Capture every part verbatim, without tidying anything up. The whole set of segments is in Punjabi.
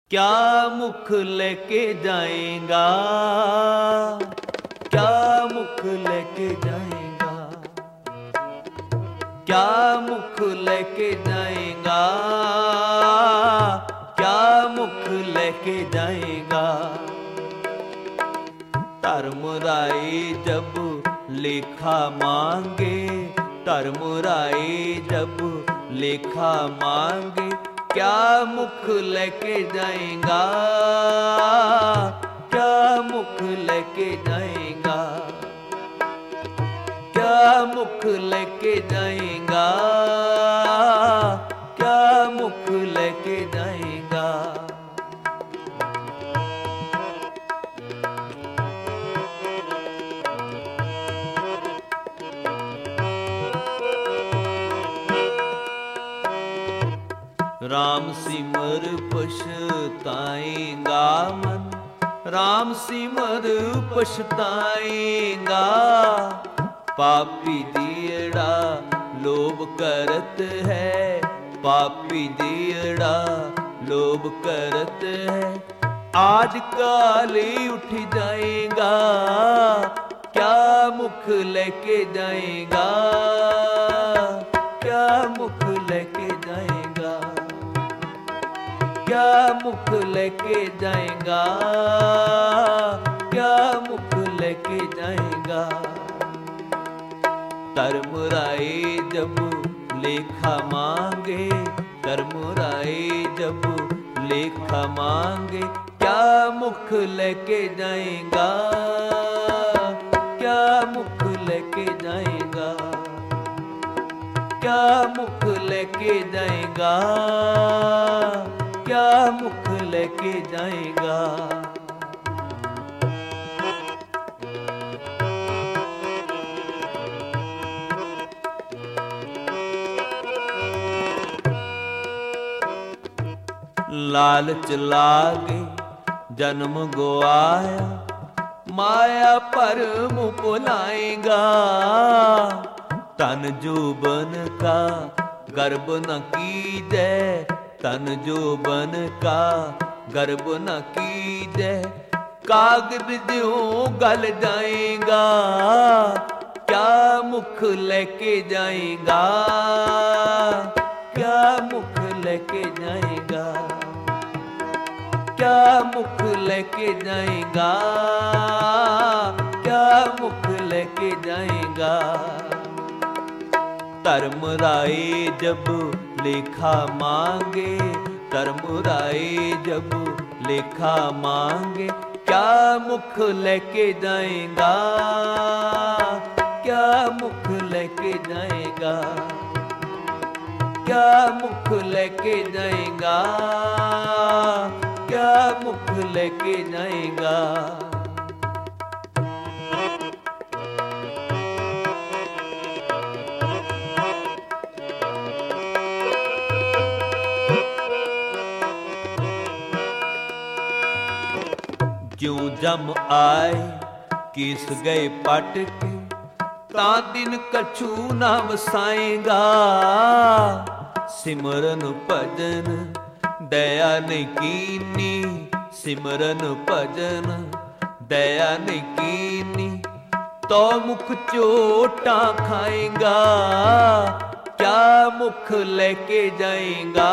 क्या मुख लेके जाएगा, क्या मुख लेके जाएगा, क्या मुख लेके जाएगा, क्या मुख लेके जाएगा। धर्मराय जब लेखा मांगे, धर्मराय जब लेखा मांगे, क्या मुख लेके जाएगा, क्या मुख लेके जाएगा, क्या मुख लेके जाएगा, क्या मुख लेके जाएगा। राम सिमर पछताएगा मन, राम सिमर पछताएगा। पापी दियड़ा लोभ करत है, पापी दियड़ा लोभ करत है। आज काल उठ जाएगा, क्या मुख लेके जाएगा, क्या मुख लेके जाएगा, क्या मुख लेके जाएगा, क्या मुख लेके जाएगा। धर्मराय जब लेखा मांगे, धर्मराय जब लेखा मांगे, क्या मुख लेके जाएगा, क्या मुख लेके जाएगा, क्या मुख लेके जाएगा, क्या मुख लेके जाएगा। लालच लागे जन्म गवाया, माया परम भुलाएगा। तन जोबन का गर्भ न कीजै, तन जोबन का गर्भ न कीजै। कागज ज्यों गल जाएगा, क्या मुख लेके जाएगा, क्या मुख लेके जाएगा, क्या मुख लेके जाएगा, क्या मुख लेके जाएगा। धर्मराय जब लेखा मांगे, धर्मराय जब लेखा मांगे, क्या मुख लेके जाएगा, क्या मुख लेके जाएगा, क्या मुख लेके जाएगा, क्या मुख लेके जाएगा। ज्यों जम आए किस गए पट के, ता दिन कछु ना वसाएगा। सिमरन भजन दया नहीं कीनी, सिमरन भजन दया नहीं कीनी, तो मुख चोटा खाएगा। क्या मुख लेके जाएगा,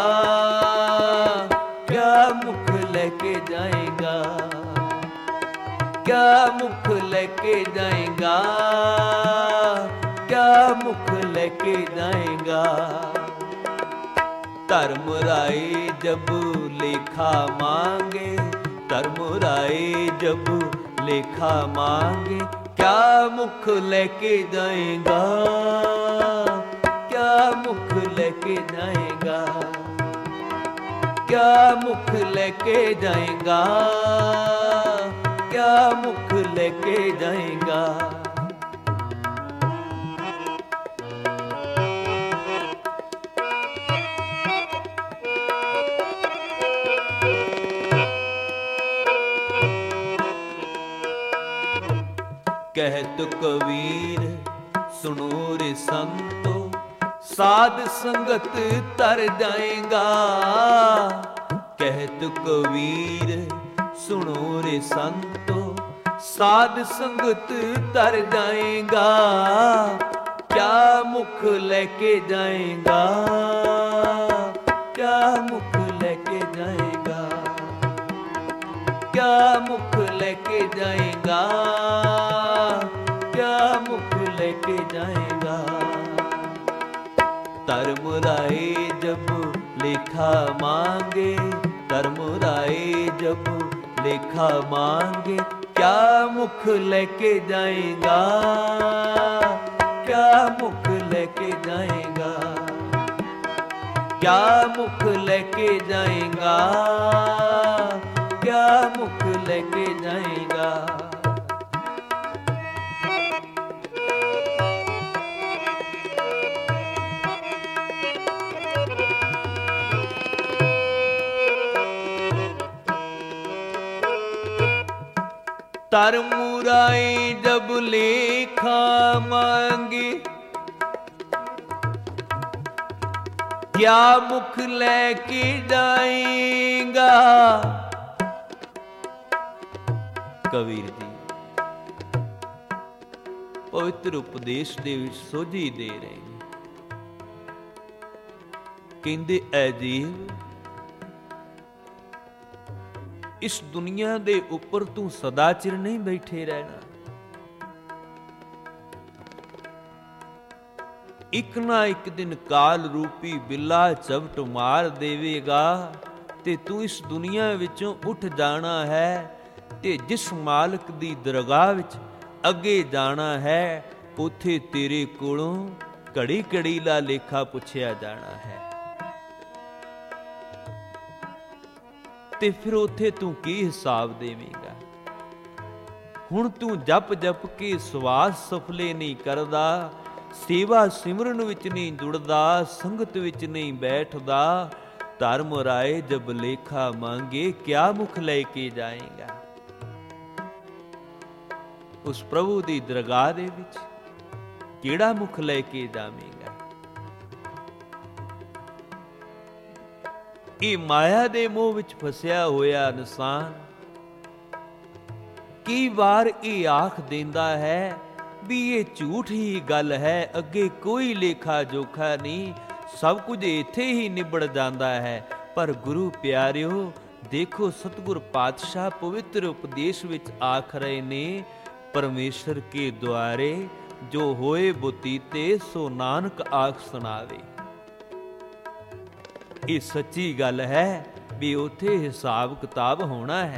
क्या मुख लेके जाएगा, क्या मुख लेके जाएगा, क्या मुख लेके जाएगा। धर्मराय जब लेखा मांगे, धर्मराय जब लेखा मांगे, क्या मुख लेके जाएगा, क्या मुख लेके जाएगा, क्या मुख लेके जाएगा, क्या मुख लेके जाएगा। कहत कबीर सुनो रे संतो, साध संगत तर जाएगा। ਕਹਿਤ ਕਬੀਰ ਸੁਣੋ ਰੇ ਸੰਤੋ, ਸਾਧ ਸੰਗਤ ਤਰ ਜਾਏਗਾ, ਕਿਆ ਮੁਖ ਲੈ ਕੇ ਜਾਏਗਾ, ਕਿਆ ਮੁਖ ਲੈ ਕੇ ਜਾਏਗਾ, ਕਿਆ ਮੁਖ ਲੈ ਕੇ ਜਾਏਗਾ, ਕਿਆ ਮੁਖ ਲੈ ਕੇ ਜਾਏਗਾ। ਧਰਮ ਰਾਏ ਜਬ लेखा मांगे, धर्म राय जब लेखा मांगे, क्या मुख लेके जाएगा, क्या मुख लेके जाएगा, क्या मुख लेके जाएगा, क्या मुख लेके जाएगा। धर्म राय जब लेखा मांगे, क्या मुख लेके जाएगा। कबीर जी पवित्र उपदेश दे विच सोझी दे रहे हैं, कहंदे ऐ जीव इस दुनिया दे उपर तू सदा चिर नहीं बैठे रहना। एक ना एक दिन काल रूपी बिल्ला चवट मार देवेगा ते तू इस दुनिया विचों उठ जाना है ते जिस मालक दी दरगाह विच अगे जाना है, उथे तेरे कोलों घड़ी घड़ी ला लेखा पुछया जाना है। ते फिर उथे तू की हिसाब देवेगा। हुण तू जप जप के सवास सफले नहीं करदा, सेवा सिमरन विच नहीं जुड़दा, संगत विच नहीं बैठदा, धर्म राय जब लेखा मांगे क्या मुख लेके जाएगा। उस प्रभु दी दरगाह दे विच किहड़ा मुख लेके जावेगा। ਇਹ ਮਾਇਆ ਦੇ ਮੋਹ ਵਿੱਚ ਫਸਿਆ ਹੋਇਆ ਇਨਸਾਨ ਕਈ ਵਾਰ ਇਹ ਆਖ ਦਿੰਦਾ ਹੈ ਵੀ ਇਹ ਝੂਠ ਹੀ ਗੱਲ ਹੈ, ਅੱਗੇ ਕੋਈ ਲੇਖਾ ਜੋਖਾ ਨਹੀਂ, ਸਭ ਕੁਝ ਇੱਥੇ ਹੀ ਨਿਬੜ ਜਾਂਦਾ ਹੈ। ਪਰ ਗੁਰੂ ਪਿਆਰਿਓ ਦੇਖੋ, ਸਤਿਗੁਰ ਪਾਤਸ਼ਾਹ ਪਵਿੱਤਰ ਉਪਦੇਸ਼ ਵਿੱਚ ਆਖ ਰਹੇ ਨੇ, ਪਰਮੇਸ਼ਰ ਕੇ ਦੁਆਰੇ ਜੋ ਹੋਏ ਬੁਤੀਤੇ ਸੋ ਨਾਨਕ ਆਖ ਸੁਣਾਵੇ। ਇਹ ਸੱਚੀ ਗੱਲ ਹੈ ਵੀ ਉੱਥੇ ਹਿਸਾਬ ਕਿਤਾਬ ਹੋਣਾ ਹੈ।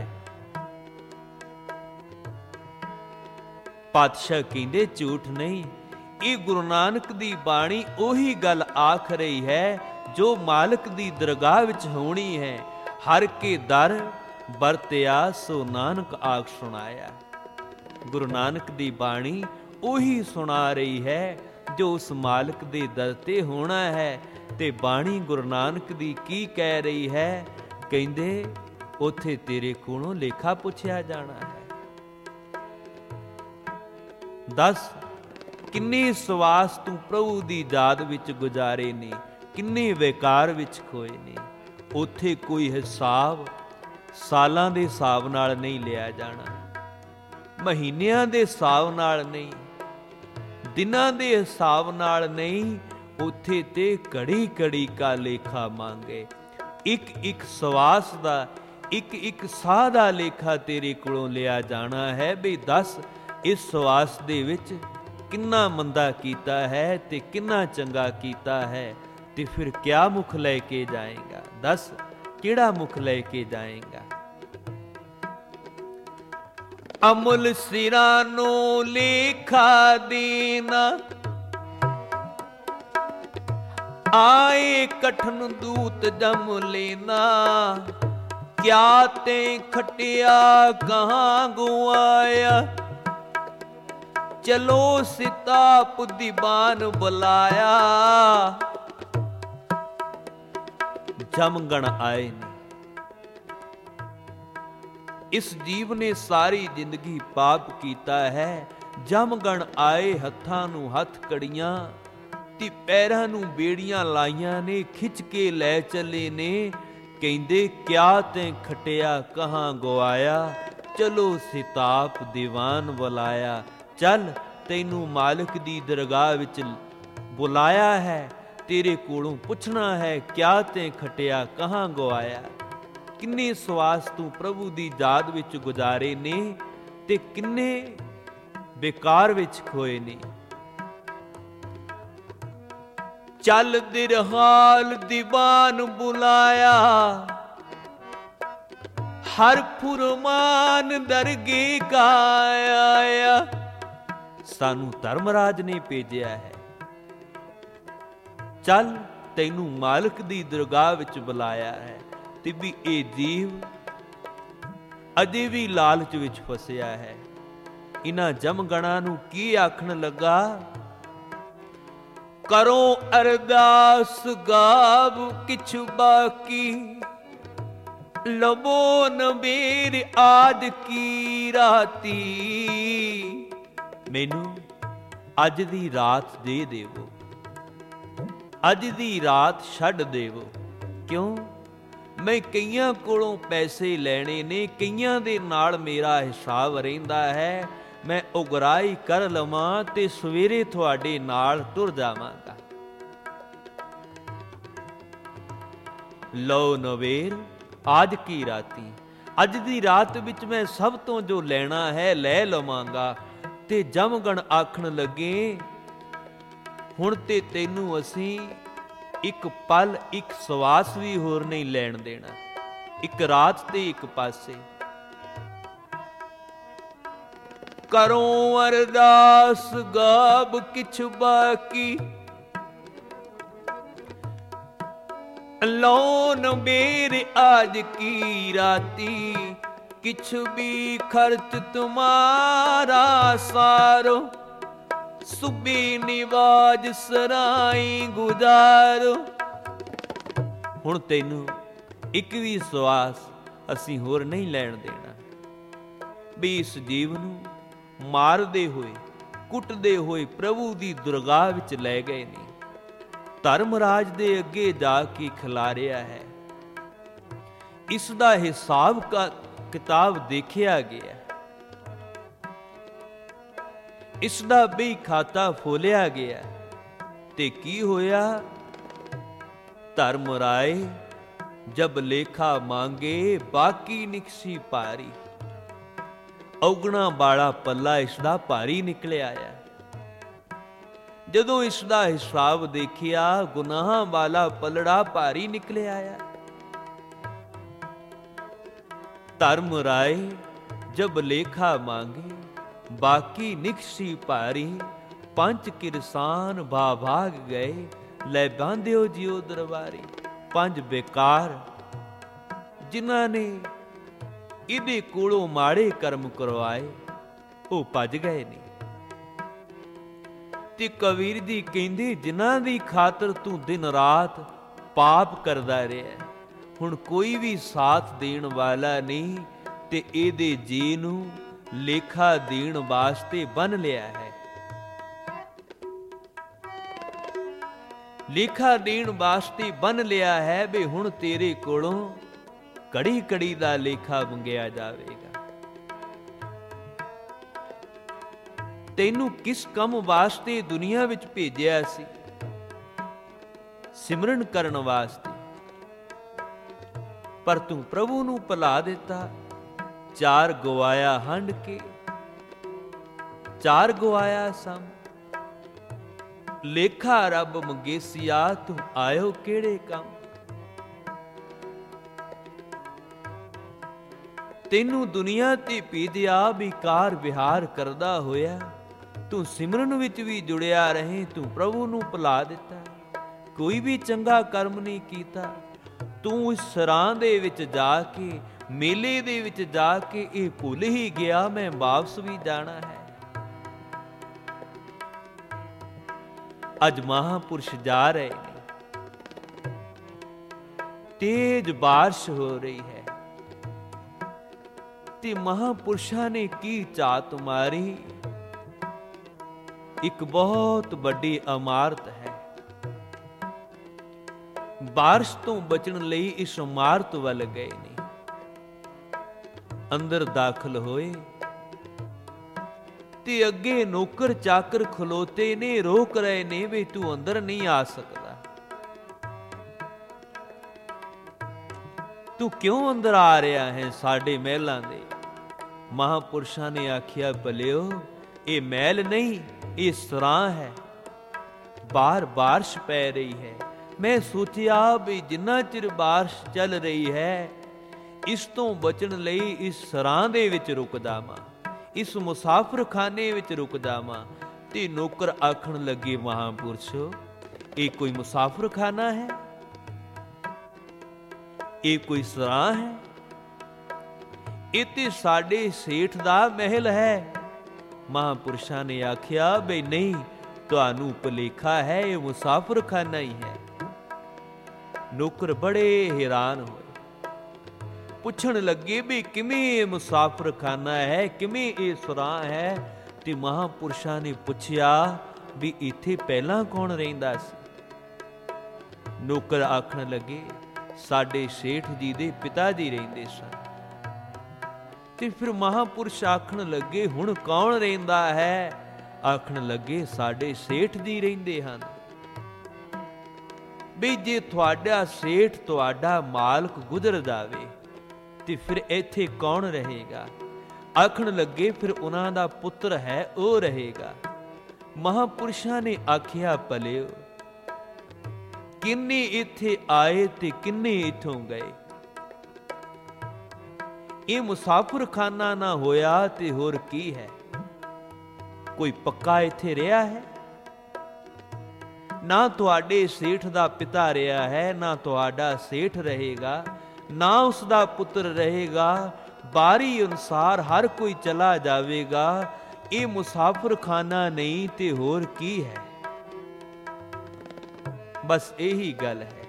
ਪਾਤਸ਼ਾਹ ਕਹਿੰਦੇ ਝੂਠ ਨਹੀਂ, ਇਹ ਗੁਰੂ ਨਾਨਕ ਦੀ ਬਾਣੀ ਉਹੀ ਗੱਲ ਆਖ ਰਹੀ ਹੈ ਜੋ ਮਾਲਕ ਦੀ ਦਰਗਾਹ ਵਿੱਚ ਹੋਣੀ ਹੈ। ਹਰ ਕੇ ਦਰ ਵਰਤਿਆ ਸੋ ਨਾਨਕ ਆਖ ਸੁਣਾਇਆ। ਗੁਰੂ ਨਾਨਕ ਦੀ ਬਾਣੀ ਉਹੀ ਸੁਣਾ ਰਹੀ ਹੈ ਜੋ ਉਸ ਮਾਲਕ ਦੇ ਦਰ ਤੇ ਹੋਣਾ ਹੈ। ਤੇ ਬਾਣੀ ਗੁਰੂ ਨਾਨਕ ਦੀ ਕੀ ਕਹਿ ਰਹੀ ਹੈ? ਕਹਿੰਦੇ ਉੱਥੇ ਤੇਰੇ ਕੋਲੋਂ ਲੇਖਾ ਪੁੱਛਿਆ ਜਾਣਾ ਹੈ। ਦੱਸ ਕਿੰਨੇ ਸਵਾਸ ਤੂੰ ਪ੍ਰਭੂ ਦੀ ਯਾਦ ਵਿੱਚ ਗੁਜ਼ਾਰੇ ਨੇ, ਕਿੰਨੇ ਵਿਕਾਰ ਵਿੱਚ ਖੋਏ ਨੇ। ਉੱਥੇ ਕੋਈ ਹਿਸਾਬ ਸਾਲਾਂ ਦੇ ਹਿਸਾਬ ਨਾਲ ਨਹੀਂ ਲਿਆ ਜਾਣਾ, ਮਹੀਨਿਆਂ ਦੇ ਹਿਸਾਬ ਨਾਲ ਨਹੀਂ, ਦਿਨਾਂ ਦੇ ਹਿਸਾਬ ਨਾਲ ਨਹੀਂ। ਉੱਥੇ ਤੇ ਘੜੀ ਘੜੀ ਕਾ ਲੇਖਾ ਮੰਗੇ। ਇੱਕ ਇੱਕ ਸਵਾਸ ਦਾ, ਇੱਕ ਇੱਕ ਸਾਹ ਦਾ ਲੇਖਾ ਤੇਰੇ ਕੋਲੋਂ ਲਿਆ ਜਾਣਾ ਹੈ। ਬਈ ਦੱਸ ਇਸ ਸਵਾਸ ਦੇ ਵਿੱਚ ਕਿੰਨਾ ਮੰਦਾ ਕੀਤਾ ਹੈ ਤੇ ਕਿੰਨਾ ਚੰਗਾ ਕੀਤਾ ਹੈ, ਤੇ ਫਿਰ ਕਿਆ ਮੁਖ ਲੈ ਕੇ ਜਾਏਗਾ। ਦੱਸ ਕਿਹੜਾ ਮੁਖ ਲੈ ਕੇ ਜਾਏਗਾ। ਅਮੁਲ ਸਿਰਾਂ ਨੂੰ ਲੇਖਾ ਦੇਣਾ, ਆਏ ਕਠਨ ਦੂਤ ਜਮ ਲੈਣਾ। ਕਿਆ ਤੇ ਖਟਿਆ ਕਹਾਂ ਗੁਆਇਆ, ਚਲੋ ਸਿਤਾਪ ਦੀਵਾਨ ਬੁਲਾਇਆ। ਜਮਗਣ ਆਏ ਨੇ। ਇਸ ਜੀਵ ਨੇ ਸਾਰੀ ਜ਼ਿੰਦਗੀ ਪਾਪ ਕੀਤਾ ਹੈ। ਜਮਗਣ ਆਏ, ਹੱਥਾਂ ਨੂੰ ਹੱਥ ਕੜੀਆਂ ਤੇ ਪੈਰਾਂ ਨੂੰ ਬੇੜੀਆਂ ਲਾਈਆਂ ਨੇ, ਖਿੱਚ ਕੇ ਲੈ ਚੱਲੇ ਨੇ ਕਹਿੰਦੇ ਕਿਆ ਤੈਂ ਖਟਿਆ ਕਹਾਂ ਗਵਾਇਆ, ਚਲੋ ਸਿਤਾਪ ਦੀਵਾਨ ਬੁਲਾਇਆ। ਚੱਲ ਤੈਨੂੰ ਮਾਲਕ ਦੀ ਦਰਗਾਹ ਵਿੱਚ ਬੁਲਾਇਆ ਹੈ, ਤੇਰੇ ਕੋਲੋਂ ਪੁੱਛਣਾ ਹੈ ਕਿਆ ਤੈਂ ਖਟਿਆ ਕਹਾਂ ਗਵਾਇਆ। ਕਿੰਨੇ ਸਵਾਸ ਤੂੰ ਪ੍ਰਭੂ ਦੀ ਯਾਦ ਵਿੱਚ ਗੁਜ਼ਾਰੇ ਨੇ ਤੇ ਕਿੰਨੇ ਬੇਕਾਰ ਵਿੱਚ ਖੋਏ ਨੇ। ਚੱਲ ਦਿਰਹਾਲ ਦੀਵਾਨ ਬੁਲਾਇਆ, ਹਰ ਫੁਰਮਾਨ ਦਰਗੇ ਕਾ ਆਇਆ। ਸਾਨੂੰ ਧਰਮਰਾਜ ਨੇ ਭੇਜਿਆ ਹੈ, ਚੱਲ ਤੈਨੂੰ ਮਾਲਕ ਦੀ ਦਰਗਾਹ ਵਿੱਚ ਬੁਲਾਇਆ ਹੈ। ਤੇ ਵੀ ਇਹ ਜੀਵ ਅਜੇ ਵੀ ਲਾਲਚ ਵਿੱਚ ਫਸਿਆ ਹੈ। ਇਹਨਾਂ ਜਮਗਣਾਂ ਨੂੰ ਕੀ ਆਖਣ ਲੱਗਾ, ਕਰੋ ਅਰਦਾਸ ਗਾਵ ਕਿਛ ਬਾਕੀ, ਲਵੋ ਨਬੀਰ ਆਜ ਕੀ ਰਾਤੀ। ਮੈਨੂੰ ਅੱਜ ਦੀ ਰਾਤ ਦੇ ਦੇਵੋ, ਅੱਜ ਦੀ ਰਾਤ ਛੱਡ ਦੇਵੋ। ਕਿਉਂ? ਮੈਂ ਕਈਆਂ ਕੋਲੋਂ ਪੈਸੇ ਲੈਣੇ ਨੇ, ਕਈਆਂ ਦੇ ਨਾਲ ਮੇਰਾ ਹਿਸਾਬ ਰਹਿੰਦਾ ਹੈ। ਮੈਂ ਉਗਰਾਈ ਕਰ ਲਵਾਂ ਤੇ ਸਵੇਰੇ ਤੁਹਾਡੇ ਨਾਲ ਟੁਰ ਜਾਵਾਂਗਾ। ਲਓ ਨਵੇਰ ਆਜ ਕੀ ਰਾਤੀ, ਅੱਜ ਦੀ ਰਾਤ ਵਿੱਚ ਮੈਂ ਸਭ ਤੋਂ ਜੋ ਲੈਣਾ ਹੈ ਲੈ ਲਵਾਂਗਾ। ਤੇ ਜਮਗਣ ਆਖਣ ਲੱਗੇ, ਹੁਣ ਤੇ ਤੈਨੂੰ ਅਸੀਂ ਇੱਕ ਪਲ ਇੱਕ ਸਵਾਸ ਵੀ ਹੋਰ ਨਹੀਂ ਲੈਣ ਦੇਣਾ। ਇੱਕ ਰਾਤ ਤੇ ਇੱਕ ਪਾਸੇ ਕਰੋ ਅਰਦਾਸ ਗਾਬ ਕਿਛ ਬਾਕੀ, ਲਓ ਨਬੀਰ ਆਜ ਕੀ ਰਾਤੀ। किछ भी खर्च तुम्हारा सारो, सुबी निवाज सराई गुजारो। हुण तैनू एक भी सवास असी होर नहीं लैण देना। भी इस जीव नू मारदे होए कुटदे होए प्रभु दी दरगाह विच लै गए ने, धर्मराज दे अगे जाके खिलारिया है। इसदा हिसाब का किताब देखिया गया, इसदा भी खाता फोलिया गया। ते की होया, धर्मराय जब लेखा मांगे बाकी निकसी भारी। औगणा बाड़ा पल्ला इसदा भारी निकले आया। जदों इसदा हिसाब देखिया गुनाह वाला पलड़ा भारी निकले आया। धर्मराय जब लेखा मांगे बाकी निकसी भारी। पंच किरसान भा भाग गए, लै बांधियो जियो दरबारी। पंज बेकार जिन्हां ने इहदे कोलों माड़े कर्म करवाए वो भज गए ने। ते कबीर जी कहंदे जिन्हां दी खातर तू दिन रात पाप करदा रहा, हुण कोई भी साथ देण वाला नहीं ते इहदे जी नूं लेखा देण वास्ते बन लिया है। लेखा देण वास्ते बन लिया है भी हुण तेरे कोलों कड़ी कड़ी दा लेखा मंगिया जावेगा। तैनूं किस कम वास्ते दुनिया विच भेजिया सी? सिमरन करन वास्ते, पर तू प्रभु नूं भुला दिता। चार गवाया हंड के, चार गवाया सम। लेखा रब मंगेसिया तू आयो केड़े कम। तैनू दुनिया ते भेजिया बेकार विहार करदा होया, तू सिमरन विच भी जुड़िया रहे, तू प्रभु नूं भुला दिता। कोई भी चंगा कर्म नहीं कीता। तू इस सरां दे विच जाके मेले दे विच जाके ये भुल ही गया मैं वापस भी जाना है। अज महापुरुष जा रहे हैं, तेज बारिश हो रही है ते महापुरुषां ने की चात मारी। एक बहुत बड़ी इमारत है, ਬਾਰਿਸ਼ ਤੋਂ ਬਚਣ ਲਈ ਇਸ ਇਮਾਰਤ ਵੱਲ ਗਏ ਨੇ। ਅੰਦਰ ਦਾਖਲ ਹੋਏ ਤੇ ਅੱਗੇ ਨੌਕਰ ਚਾਕਰ ਖਲੋਤੇ ਨੇ, ਰੋਕ ਰਹੇ ਨੇ ਵੀ ਤੂੰ ਅੰਦਰ ਨਹੀਂ ਆ ਸਕਦਾ। ਤੂੰ ਕਿਉਂ ਅੰਦਰ ਆ ਰਿਹਾ ਹੈ ਸਾਡੇ ਮਹਿਲਾਂ ਦੇ? ਮਹਾਂਪੁਰਸ਼ਾਂ ਨੇ ਆਖਿਆ, ਭਲਿਓ ਇਹ ਮਹਿਲ ਨਹੀਂ, ਇਹ ਸਰਾਂ ਹੈ। ਬਾਹਰ ਬਾਰਿਸ਼ ਪੈ ਰਹੀ ਹੈ। ਮੈਂ ਸੋਚਿਆ ਵੀ ਜਿੰਨਾ ਚਿਰ ਬਾਰਿਸ਼ ਚੱਲ ਰਹੀ ਹੈ, ਇਸ ਤੋਂ ਬਚਣ ਲਈ ਇਸ ਸਰਾਂ ਦੇ ਵਿੱਚ ਰੁਕ ਜਾਵਾਂ, ਇਸ ਮੁਸਾਫਰਖਾਨੇ ਵਿੱਚ ਰੁਕ ਜਾਵਾਂ। ਤੇ ਨੌਕਰ ਆਖਣ ਲੱਗੇ, ਮਹਾਂਪੁਰਸ਼ੋ ਇਹ ਕੋਈ ਮੁਸਾਫਰਖਾਨਾ ਹੈ? ਇਹ ਕੋਈ ਸਰਾਂ ਹੈ? ਇਹ ਤੇ ਸਾਡੇ ਸੇਠ ਦਾ ਮਹਿਲ ਹੈ। ਮਹਾਂਪੁਰਸ਼ਾਂ ਨੇ ਆਖਿਆ, ਬਈ ਨਹੀਂ, ਤੁਹਾਨੂੰ ਭੁਲੇਖਾ ਹੈ, ਇਹ ਮੁਸਾਫਰਖਾਨਾ ਹੀ ਹੈ। ਨੌਕਰ ਬੜੇ ਹੈਰਾਨ ਹੋਏ, ਪੁੱਛਣ ਲੱਗੇ ਵੀ ਕਿਵੇਂ ਇਹ ਮੁਸਾਫਰਖਾਨਾ ਹੈ, ਕਿਵੇਂ ਇਹ ਸਰਾਂ ਹੈ? ਤੇ ਮਹਾਂਪੁਰਸ਼ਾਂ ਨੇ ਪੁੱਛਿਆ ਵੀ ਇੱਥੇ ਪਹਿਲਾਂ ਕੌਣ ਰਹਿੰਦਾ ਸੀ? ਨੌਕਰ ਆਖਣ ਲੱਗੇ, ਸਾਡੇ ਸੇਠ ਜੀ ਦੇ ਪਿਤਾ ਜੀ ਰਹਿੰਦੇ ਸਨ। ਤੇ ਫਿਰ ਮਹਾਂਪੁਰਸ਼ ਆਖਣ ਲੱਗੇ, ਹੁਣ ਕੌਣ ਰਹਿੰਦਾ ਹੈ? ਆਖਣ ਲੱਗੇ, ਸਾਡੇ ਸੇਠ ਜੀ ਰਹਿੰਦੇ ਹਨ। ਵੀ ਜੇ ਤੁਹਾਡਾ ਸੇਠ, ਤੁਹਾਡਾ ਮਾਲਕ ਗੁਜ਼ਰ ਜਾਵੇ ਤੇ ਫਿਰ ਇੱਥੇ ਕੌਣ ਰਹੇਗਾ? ਆਖਣ ਲੱਗੇ, ਫਿਰ ਉਹਨਾਂ ਦਾ ਪੁੱਤਰ ਹੈ, ਉਹ ਰਹੇਗਾ। ਮਹਾਂਪੁਰਸ਼ਾਂ ਨੇ ਆਖਿਆ, ਭਲਿਓ ਕਿੰਨੇ ਇੱਥੇ ਆਏ ਤੇ ਕਿੰਨੇ ਇੱਥੋਂ ਗਏ। ਇਹ ਮੁਸਾਫਰਖਾਨਾ ਨਾ ਹੋਇਆ ਤੇ ਹੋਰ ਕੀ ਹੈ? ਕੋਈ ਪੱਕਾ ਇੱਥੇ ਰਿਹਾ ਹੈ? ਨਾ ਤੁਹਾਡੇ ਸੇਠ ਦਾ ਪਿਤਾ ਰਿਹਾ ਹੈ, ਨਾ ਤੁਹਾਡਾ ਸੇਠ ਰਹੇਗਾ, ਨਾ ਉਸ ਦਾ ਪੁੱਤਰ ਰਹੇਗਾ। ਬਾਰੀ ਅਨੁਸਾਰ ਹਰ ਕੋਈ ਚਲਾ ਜਾਵੇਗਾ। ਇਹ ਮੁਸਾਫਰਖਾਨਾ ਨਹੀਂ ਤੇ ਹੋਰ ਕੀ ਹੈ? ਬਸ ਇਹੀ ਗੱਲ ਹੈ।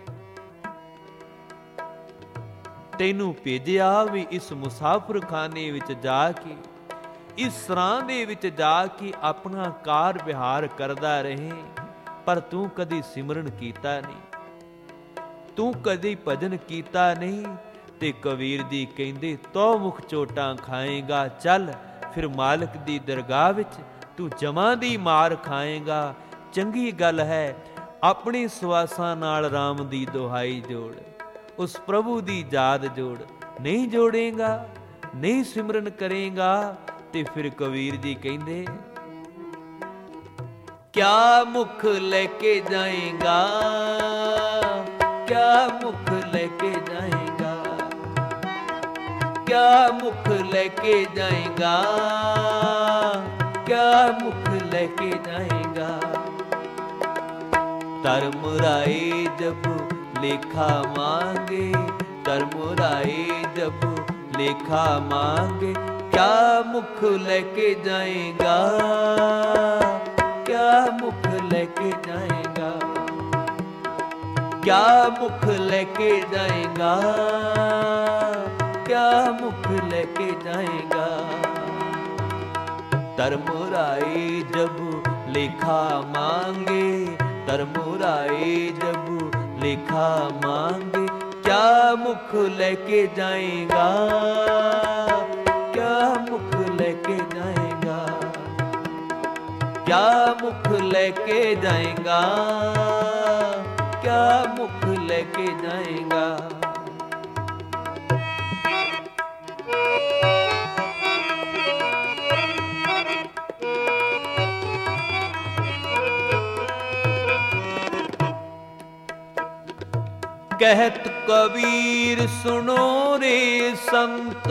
ਤੈਨੂੰ ਭੇਜਿਆ ਵੀ ਇਸ ਮੁਸਾਫਰਖਾਨੇ ਵਿੱਚ ਜਾ ਕੇ, ਇਸ ਸਰਾਂ ਦੇ ਵਿੱਚ ਜਾ ਕੇ ਆਪਣਾ ਕਾਰ ਵਿਹਾਰ ਕਰਦਾ ਰਹੇ, ਪਰ ਤੂੰ ਕਦੀ ਸਿਮਰਨ ਕੀਤਾ ਨਹੀਂ, ਤੂੰ ਕਦੀ ਭਜਨ ਕੀਤਾ ਨਹੀਂ। ਤੇ ਕਬੀਰ ਜੀ ਕਹਿੰਦੇ, ਤੋ ਮੁਖ ਚੋਟਾਂ ਖਾਏਗਾ, ਚੱਲ ਫਿਰ ਮਾਲਕ ਦੀ ਦਰਗਾਹ ਵਿੱਚ ਤੂੰ ਜਮਾਂ ਦੀ ਮਾਰ ਖਾਏਗਾ। ਚੰਗੀ ਗੱਲ ਹੈ, ਆਪਣੀ ਸਵਾਸਾਂ ਨਾਲ ਰਾਮ ਦੀ ਦੁਹਾਈ ਜੋੜ, ਉਸ ਪ੍ਰਭੂ ਦੀ ਯਾਦ ਜੋੜ। ਨਹੀਂ ਜੋੜੇਗਾ, ਨਹੀਂ ਸਿਮਰਨ ਕਰੇਗਾ ਤੇ ਫਿਰ ਕਬੀਰ ਜੀ ਕਹਿੰਦੇ, ਕਿਆ ਮੁਖ ਲੈ ਕੇ ਜਾਏਗਾ, ਕਿਆ ਮੁਖ ਲੈ ਕੇ ਜਾਏਗਾ, ਕਿਆ ਮੁਖ ਲੈ ਕੇ ਜਾਏਗਾ, ਕਿਆ ਮੁਖ ਲੈ ਕੇ ਜਾਏਗਾ। ਧਰਮ ਰਾਏ ਜਬ लेखा मांगे, धर्म राए जब लेखा मांगे, क्या मुख लेके जाएगा, क्या मुख लेके जाएगा, क्या मुख लेके जाएगा, क्या मुख लेके जाएगा। धर्म राए जब लेखा मांगे, धर्म राए जब लेखा मांगे, क्या मुख लेके जाएगा, क्या मुख लेके जाएगा, क्या मुख लेके जाएगा, क्या मुख लेके जाएगा। कहत कबीर सुनो रे संतो,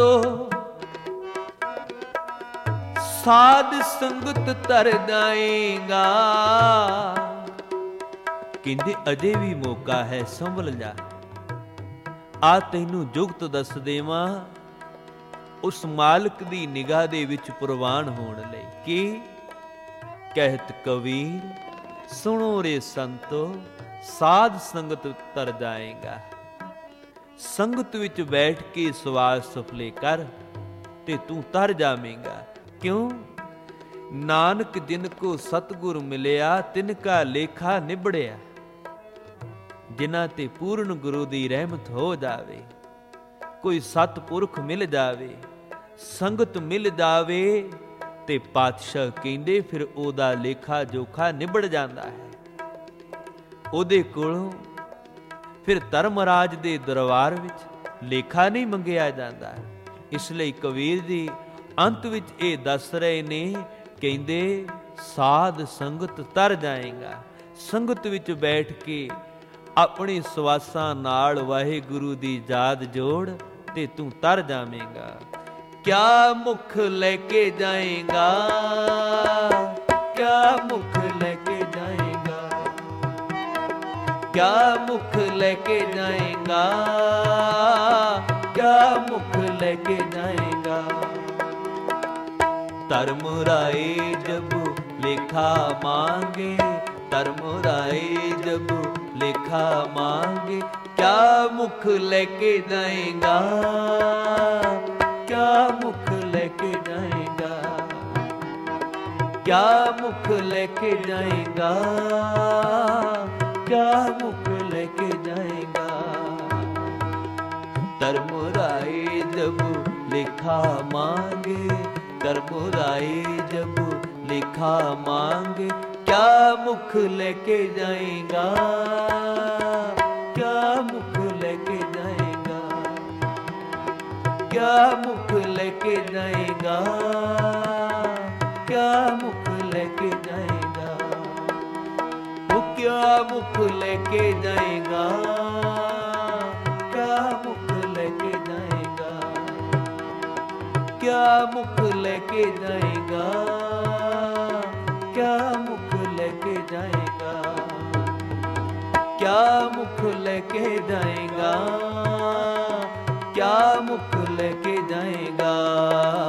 साध संगत तर जाएगा। कहते अजे भी मौका है, संभल जा। आ तैनू जुगत दस देवां उस मालक दी निगाह दे विच प्रवान होण लई। कि कहत कबीर सुनो रे संतो, साध संगत तर जाएगा। संगत विच बैठ के सवास सफले कर ते तू तर जावेगा। क्यों? नानक जिनको सतगुर मिलिया तिनका लेखा निबड़िया। ਜਿਨ੍ਹਾਂ ਤੇ ਪੂਰਨ ਗੁਰੂ ਦੀ ਰਹਿਮਤ ਹੋ ਜਾਵੇ, ਕੋਈ ਸਤਪੁਰਖ ਮਿਲ ਜਾਵੇ, ਸੰਗਤ ਮਿਲ ਜਾਵੇ, ਤੇ ਪਾਤਸ਼ਾਹ ਕਹਿੰਦੇ ਫਿਰ ਉਹਦਾ ਲੇਖਾ ਜੋਖਾ ਨਿਬੜ ਜਾਂਦਾ ਹੈ। ਉਹਦੇ ਕੋਲੋਂ ਫਿਰ ਧਰਮਰਾਜ ਦੇ ਦਰਬਾਰ ਵਿੱਚ ਲੇਖਾ ਨਹੀਂ ਮੰਗਿਆ ਜਾਂਦਾ। ਇਸ ਲਈ ਕਬੀਰ ਜੀ ਅੰਤ ਵਿੱਚ ਇਹ ਦੱਸ ਰਹੇ ਨੇ, ਕਹਿੰਦੇ ਸਾਧ ਸੰਗਤ ਤਰ ਜਾਏਗਾ। ਸੰਗਤ ਵਿੱਚ ਬੈਠ ਕੇ ਆਪਣੇ ਸਵਾਸਾਂ ਨਾਲ ਵਾਹਿਗੁਰੂ ਦੀ ਯਾਦ ਜੋੜ ਤੇ ਤੂੰ ਤਰ ਜਾਵੇਂਗਾ। ਕਿਆ ਮੁਖ ਲੈ ਕੇ ਜਾਏਗਾ, ਕਿਆ ਮੁਖ ਲੈ ਕੇ ਜਾਏਗਾ, ਕਿਆ ਮੁਖ ਲੈ ਕੇ ਜਾਏਗਾ, ਕਿਆ ਮੁਖ ਲੈ ਕੇ ਜਾਏਗਾ। धर्म राय जब लेखा मांगे, धर्म राय जब लेखा मांगे, क्या मुख लेके जाएगा, क्या मुख लेके जाएगा, क्या मुख लेके जाएगा, क्या मुख लेके जाएगा। धर्म राय जब लेखा मांगे, धर्म राय जब लेखा मांगे, क्या मुख लेके जाएगा, क्या मुख लेके जाएगा, क्या मुख लेके जाएगा, क्या मुख लेके जाएगा। वो क्या मुख लेके जाएगा, क्या मुख लेके जाएगा, क्या मुख लेके जाएगा, क्या मुख लेके जाएगा, क्या मुख लेके जाएगा, क्या मुख लेके जाएगा।